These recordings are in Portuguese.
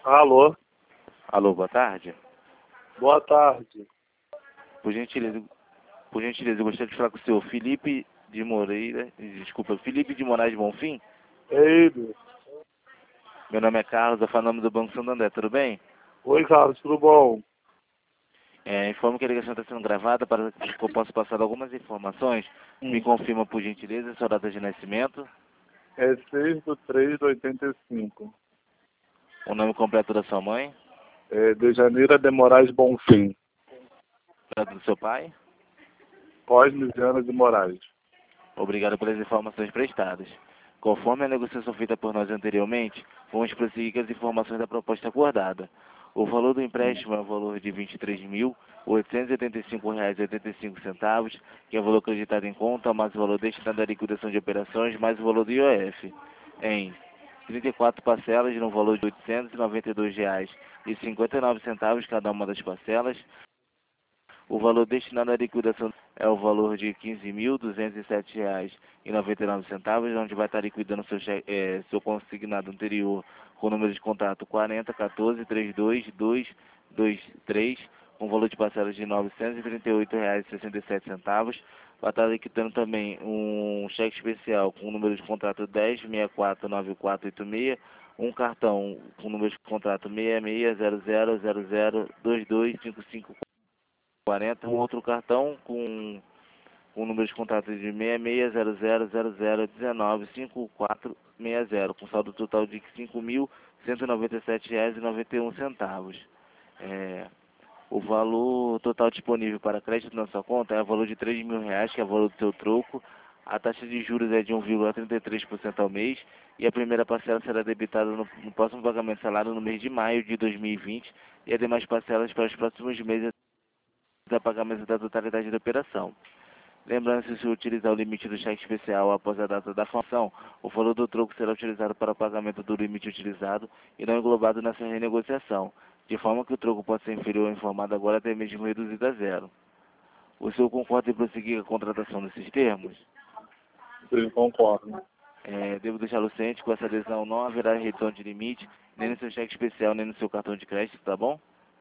Alô, Alô, boa tarde. boa tarde. Por gentileza, eu gostaria de falar com o senhor Felipe de Moreira, desculpa, Felipe de Moraes Bonfim. É ele. Meu nome é Carlos, eu falo em nome do Banco Santander, tudo bem? Oi, Carlos, tudo bom? Informo que a ligação está sendo gravada para que eu possa passar algumas informações. Me Hum. confirma, por gentileza, sua data de nascimento, É 6/3/85. o nome completo da sua mãe, É de Janeiro de Moraes Bonfim. data do seu pai. Pós-Lisiana de Moraes. Obrigado pelas informações prestadas. Conforme a negociação feita por nós anteriormente, vamos prosseguir com as informações da proposta acordada. O valor do empréstimo é o valor de R$ 23.885,85, que é o valor acreditado em conta, mais o valor destinado à liquidação de operações, mais o valor do IOF, em 34 parcelas no valor de R$ 892,59 cada uma das parcelas. O valor destinado à liquidação é o valor de R$ 15.207,99, onde vai estar liquidando seu consignado anterior com o número de contato 4014-32223, com valor de parcelas de R$ 938,67. Vai estar liquidando também um cheque especial com o número de contrato 10649486, um cartão com o número de contrato 660000225540, um outro cartão com o número de contato de 660000195460, com saldo total de R$ 5.197,91. O valor total disponível para crédito na sua conta é o valor de R$ 3.000, que é o valor do seu troco. A taxa de juros é de 1,33% ao mês e a primeira parcela será debitada no próximo pagamento de salário no mês de maio de 2020 e as demais parcelas para os próximos meses a pagamento da totalidade da operação. Lembrando que se utilizar o limite do cheque especial após a data da função, o valor do troco será utilizado para o pagamento do limite utilizado e não englobado nessa renegociação, de forma que o troco pode ser inferior ao informado agora até mesmo reduzido a zero. O senhor concorda em prosseguir a contratação desses termos? Sim, concordo. Devo deixá-lo ciente que com essa adesão não haverá redução de limite, nem no seu cheque especial, nem no seu cartão de crédito, tá bom?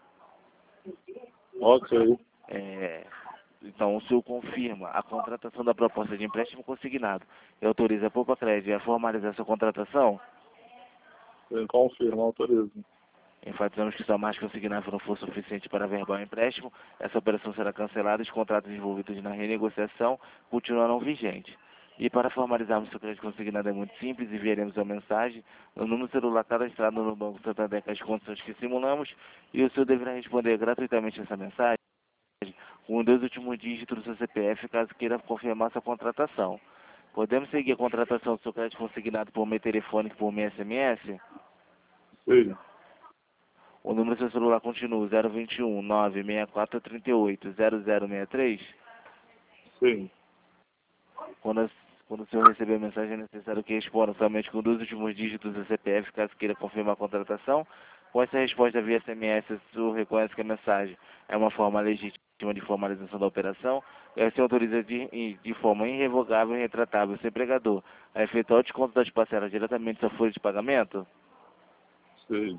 Ok. Então, o senhor confirma a contratação da proposta de empréstimo consignado e autoriza a Poupa Crédito a formalizar sua contratação? Sim, confirmo, autorizo. Enfatizamos que se a margem consignada não for suficiente para averbar o empréstimo, essa operação será cancelada e os contratos envolvidos na renegociação continuarão vigentes. E para formalizarmos seu crédito consignado é muito simples, enviaremos uma mensagem no número celular cadastrado no Banco Santander com as condições que simulamos e o senhor deverá responder gratuitamente essa mensagem com os 2 últimos dígitos do seu CPF, caso queira confirmar sua contratação. Podemos seguir a contratação do seu crédito consignado por meio telefônico e por meio SMS? Sim, O número do seu celular continua 021 96438 0063. sim. Quando o senhor receber a mensagem, é necessário que responda somente com 2 últimos dígitos do CPF, caso queira confirmar a contratação. Com essa resposta via SMS, o senhor reconhece que a mensagem é uma forma legítima de formalização da operação e assim autoriza de forma irrevogável e retratável o seu empregador a efetuar o desconto das parcelas diretamente da folha de pagamento. Sim.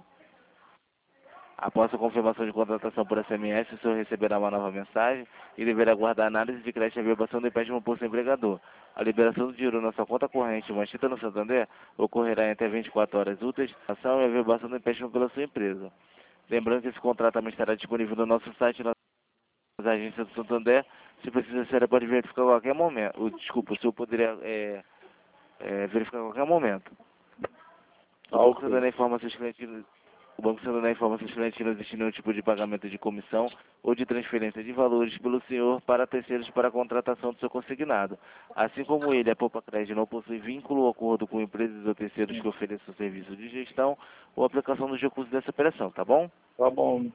Após a confirmação de contratação por SMS, o senhor receberá uma nova mensagem e deverá aguardar a análise de crédito e averbação do empréstimo por seu empregador. A liberação do dinheiro na sua conta corrente mantida no Santander ocorrerá em até 24 horas úteis, a ação e a averbação do empréstimo pela sua empresa. Lembrando que esse contrato também estará disponível no nosso site e nas agências do Santander. Se precisa ser, pode verificar a qualquer momento. O senhor poderia verificar a qualquer momento. O Banco Ok. Santander informa seus clientes. O Banco Santander informa seus clientes que não existe nenhum tipo de pagamento de comissão ou de transferência de valores pelo senhor para terceiros para a contratação do seu consignado. Assim como ele, a Poupa Crédito não possui vínculo ou acordo com empresas ou terceiros que ofereçam serviço de gestão ou aplicação dos recursos dessa operação, tá bom? Tá bom.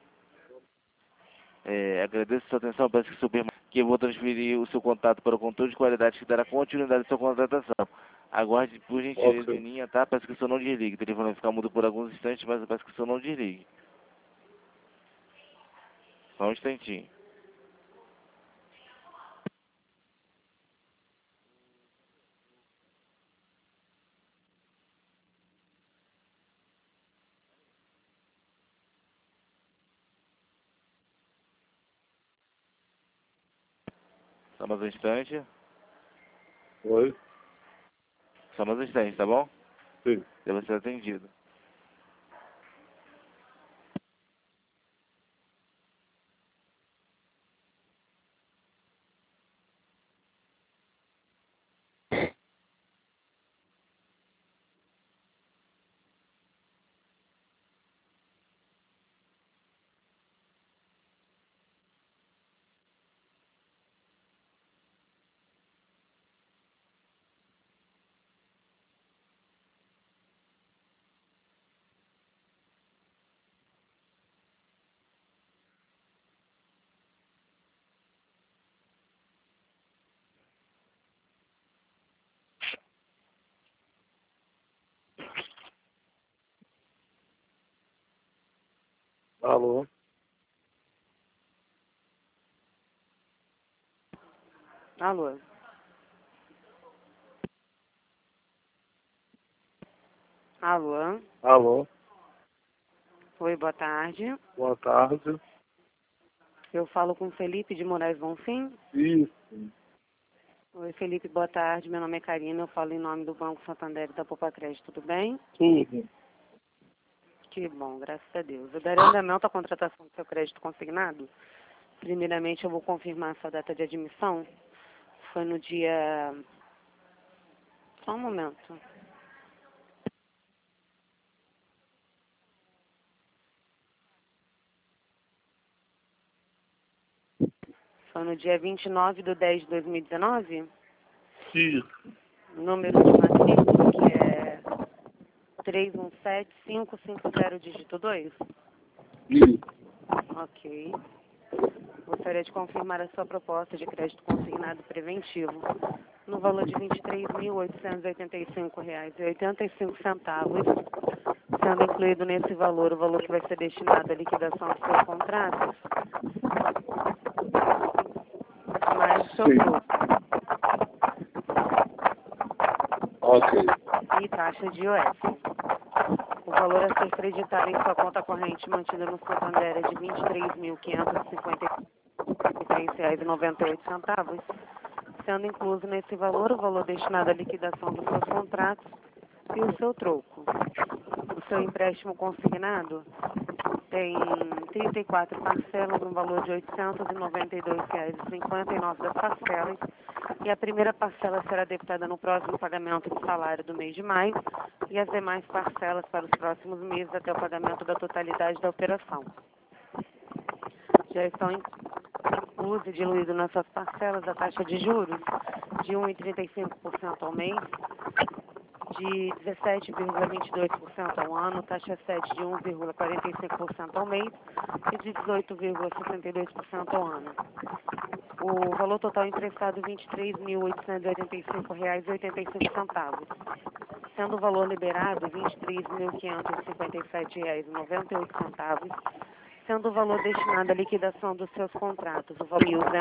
Agradeço a sua atenção, peço que o senhor permita que eu vou transferir o seu contato para o controle de qualidade que dará continuidade à sua contratação. Aguarde por gentileza em Ok. linha, tá? Peço que o senhor não desligue. O telefone vai ficar mudo por alguns instantes, mas eu peço que o senhor não desligue. Só um instantinho. Só mais um instante. Oi? Só mais um instante, tá bom? Sim. Já vai ser atendido. Alô? Alô? Alô? Alô? Oi, boa tarde. Boa tarde. Eu falo com Felipe de Moraes Bonfim. Isso. Oi, Felipe, boa tarde. Meu nome é Karina, eu falo em nome do Banco Santander e da Poupa Crédito, tudo bem? Tudo. Que bom, graças a Deus. Eu darei andamento à contratação do seu crédito consignado. Primeiramente, eu vou confirmar a sua data de admissão. Foi no dia... Só um momento. Foi no dia 29/10/2019. Isso. Número de matrícula, que é 317550, dígito 2. Isso. Ok. Gostaria de confirmar a sua proposta de crédito consignado preventivo no valor de R$ 23.885,85, sendo incluído nesse valor o valor que vai ser destinado à liquidação dos seus contratos, mais o seu Sim. lucro Ok. e taxa de IOF. O valor a ser creditado em sua conta corrente mantida no Santander é de R$ 23.553,98, sendo incluso nesse valor o valor destinado à liquidação dos seus contratos e o seu troco. O seu empréstimo consignado tem 34 parcelas no valor de R$ 892,59 das parcelas, e a primeira parcela será debitada no próximo pagamento do salário do mês de maio e as demais parcelas para os próximos meses até o pagamento da totalidade da operação. Já estão incluso e diluído nessas parcelas a taxa de juros de 1,35% ao mês, de 17,22% ao ano, taxa 7 de 1,45% ao mês e de 18,62% ao ano. O valor total emprestado R$ 23.885,85, sendo o valor liberado R$ 23.557,98, sendo o valor destinado à liquidação dos seus contratos, o valor de R$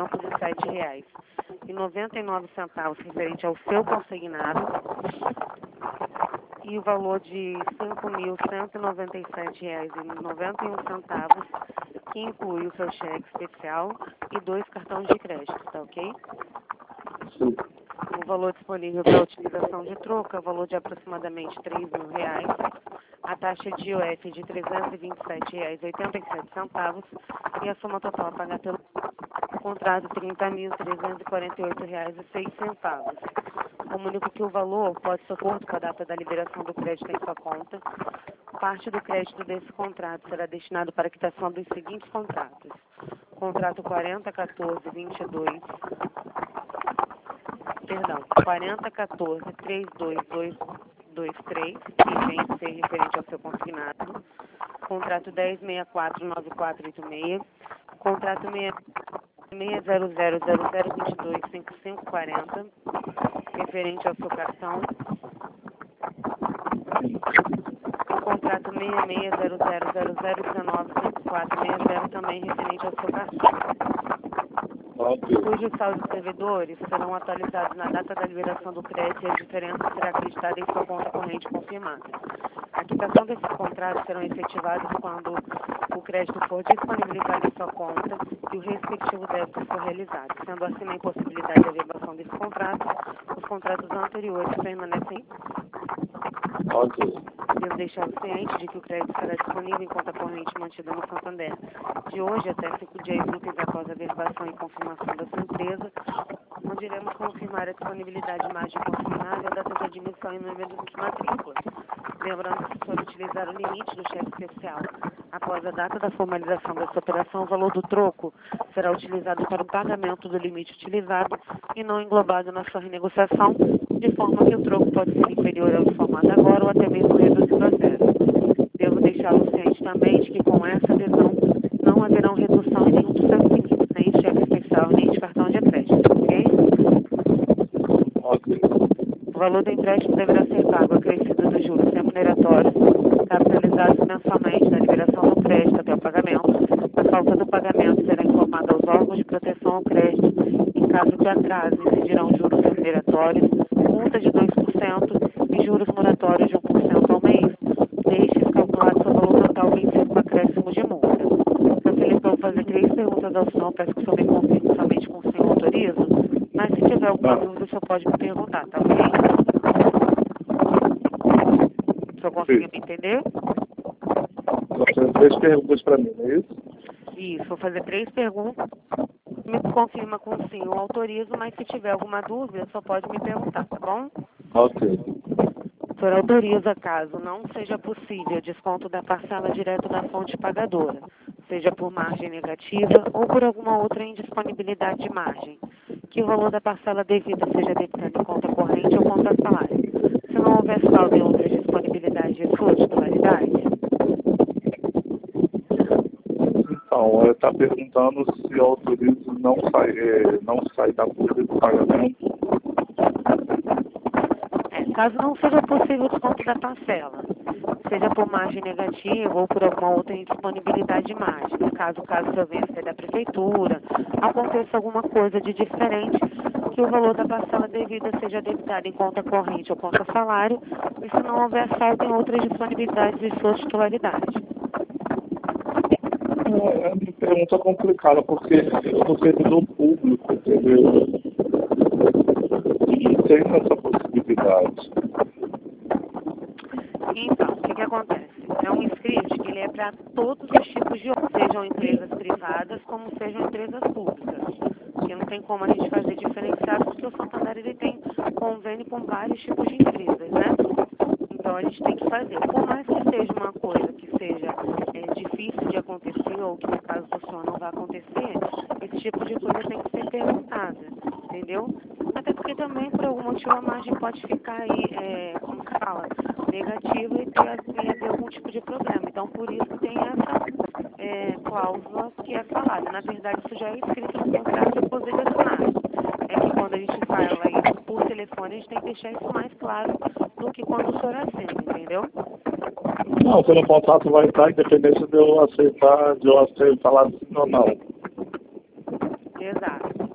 207,99 referente ao seu consignado, e o valor de R$ 5.197,91, que inclui o seu cheque especial e 2 cartões de crédito, tá ok? Sim. O valor disponível para utilização de troca é o valor de aproximadamente R$ 3.000, a taxa de IOF de R$ 327,87 e a soma total a pagar pelo contrato R$ 30.348,06. Comunico que o valor pode ser acordo com a data da liberação do crédito em sua conta. Parte do crédito desse contrato será destinado para a quitação dos seguintes contratos. Contrato 4014-22, perdão, 4014-32223, que vem a ser referente ao seu consignado. Contrato 1064-9486, contrato 60000225540, referente ao seu cartão. O contrato 660000195460, também referente ao seu cartão, Ok. cujos saldos devedores serão atualizados na data da liberação do crédito e a diferença será acreditada em sua conta corrente confirmada. A quitação desses contratos serão efetivados quando o crédito for disponibilizado em sua conta e o respectivo débito for realizado. Sendo assim, na impossibilidade de averbação desse contrato, os contratos anteriores permanecem. Ok. Devo deixá-lo ciente de que o crédito será disponível em conta corrente mantida no Santander de hoje até 5 dias úteis após a averbação e confirmação da sua empresa, onde iremos confirmar a disponibilidade de margem consignável, data de admissão e número de matrículas. Lembrando que, se for utilizar o limite do cheque especial após a data da formalização dessa operação, o valor do troco será utilizado para o pagamento do limite utilizado e não englobado na sua renegociação, de forma que o troco pode ser inferior ao informado agora ou até mesmo reduzir o processo. Devo deixá-lo ciente também de que, com essa adesão, não haverá redução em nenhum dos seus limites, nem de cheque especial, nem de cartão de crédito, ok? Ok. O valor do empréstimo deverá ser pago acrescido dos juros remuneratórios, capitalizados mensalmente na liberação do crédito até o pagamento. A falta do pagamento será informada aos órgãos de proteção ao crédito. Em caso de atraso, incidirão juros remuneratórios, multa de 2% e juros moratórios de 1% ao mês. Deixe calculado seu valor total vencido com acréscimo de multa. Seu Felipe, eu vou fazer 3 perguntas ao senhor, peço que o senhor me confirme somente com o senhor autoriza, mas se tiver alguma dúvida, o senhor pode me perguntar, tá ok? O senhor conseguiu me entender? Nós temos 3 perguntas para mim, não é isso? Isso, vou fazer 3 perguntas. Me confirma com o sim, eu autorizo, mas se tiver alguma dúvida, só pode me perguntar, tá bom? Ok. O senhor autoriza caso não seja possível desconto da parcela direto da fonte pagadora, seja por margem negativa ou por alguma outra indisponibilidade de margem, que o valor da parcela devida seja debitado em conta corrente ou conta salário. Se não houver saldo em outras disponibilidades de sua titularidade. Então, está perguntando se eu autorizo não sair da folha do pagamento. Caso não seja possível o desconto da parcela, seja por margem negativa ou por alguma outra indisponibilidade de margem, caso o caso venha a ser da prefeitura, aconteça alguma coisa de diferente, que o valor da parcela devida seja debitado em conta corrente ou conta salário, e se não houver saldo em outras disponibilidades de sua titularidade. É uma pergunta complicada, porque eu sou servidor público, entendeu? E tem essa possibilidade. Então, o que acontece? É um script que ele é para todos os tipos de sejam empresas privadas como sejam empresas públicas. Porque não tem como a gente fazer diferenciado, porque o Santander ele tem convênio com vários tipos de empresas, né? Então a gente tem que fazer. Por mais que seja uma coisa que seja difícil de acontecer, ou que no caso do senhor não vai acontecer, esse tipo de coisa tem que ser perguntada, entendeu? Até porque também, por algum motivo, a margem pode ficar aí, como se fala, negativa e ter algum tipo de problema. Então, por isso tem essa cláusula que é falada. Na verdade, isso já é escrito no contrato e depois ele assinado. É que quando a gente fala isso por telefone, a gente tem que deixar isso mais claro do que quando o senhor assina, entendeu? Não, pelo contrato vai estar independente de eu aceitar, falar sim ou não. Exato.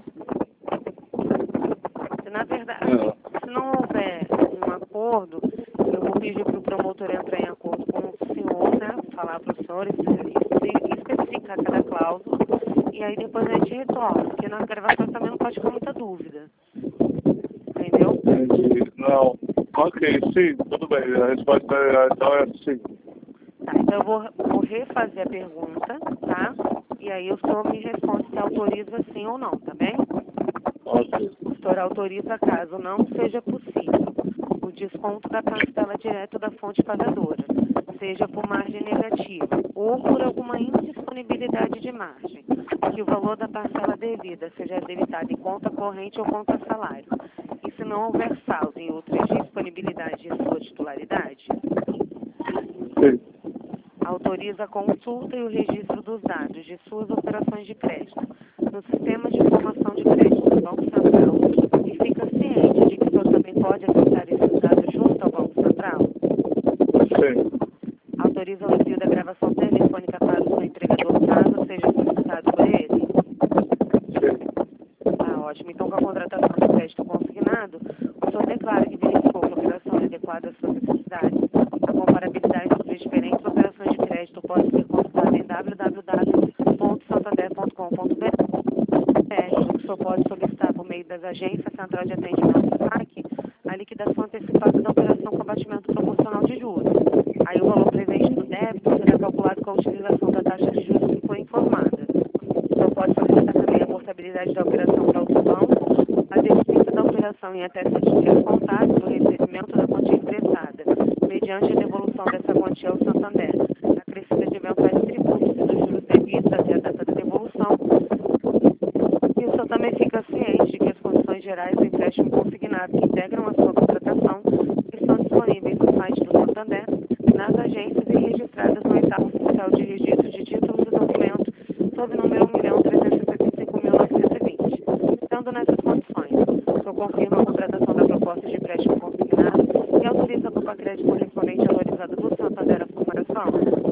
Na verdade, se não houver um acordo, eu vou pedir para o promotor entrar em acordo com o senhor, né? Falar para o senhor, especificar cada cláusula, e aí depois a gente retorna, porque nas gravações também não pode ficar muita dúvida. Entendeu? Entendi. Não. Ok, sim, tudo bem. A resposta então é sim. Tá, então eu vou refazer a pergunta, tá? E aí o senhor me responde se autoriza sim ou não, tá bem? Ok. O senhor autoriza caso não seja possível o desconto da parcela direto da fonte pagadora, seja por margem negativa ou por alguma indisponibilidade de margem, que o valor da parcela devida seja debitado em conta corrente ou conta salário, e se não houver saldo em outras disponibilidades de sua titularidade. Sim. Autoriza a consulta e o registro dos dados de suas operações de crédito no Sistema de Informação de Crédito do Banco Central e fica ciente de que o senhor também pode acessar esses dados junto ao Banco Central. Sim. Autoriza o envio da gravação telefônica para o seu empregador caso seja solicitado por ele. Sim. Ah, ótimo. Então, com a contratação de crédito consignado, o senhor declara que verificou que a operação é adequada às suas necessidades, a comparabilidade das agências, central de atendimento e saque, a liquidação antecipada da operação com abatimento proporcional de juros. Aí o valor presente do débito será calculado com a utilização da taxa de juros que foi informada. Então pode solicitar também a portabilidade da operação para outro banco, a descrita da operação em até 7 dias contados do recebimento da quantia emprestada, mediante a devolução dessa quantia ao Santander, acrescida de eventuais tributos e dos juros devidos até a data da devolução. E o senhor também fica ciente de que as condições gerais do empréstimo consignado que integram a sua contratação estão disponíveis no site do Santander, nas agências e registradas no oitavo oficial de registro de títulos e documentos sob número 1.375.920. Estando nessas condições, o senhor confirma a contratação da proposta de empréstimo consignado e autoriza a Copa Crédito correspondente autorizada do Santander a formulação?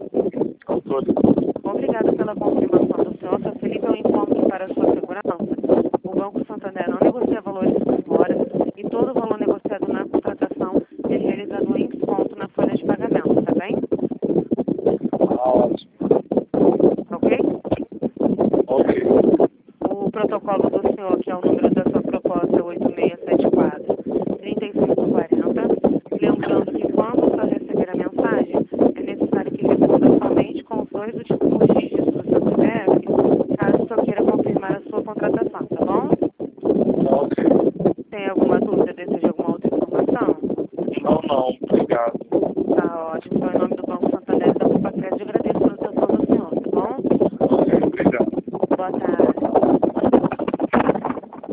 Obrigada pela confirmação do senhor. Sr. Felipe, eu informo que para a sua segurança, o Banco Santander não negocia valores por fora e todo o valor negociado na contratação é realizado em desconto na folha de pagamento, tá bem? Ótimo. Ok? Ok. O protocolo do senhor, que é o número da sua proposta, 8674-3540. Lembrando que quando o senhor receber a mensagem, é necessário que responda somente com os dois últimos dígitos do seu CPF, caso o senhor queira confirmar a sua contratação, tá bom? Ok. Tem alguma dúvida, deseja alguma outra informação? Não, obrigado. Tá ótimo. Então, em nome do Banco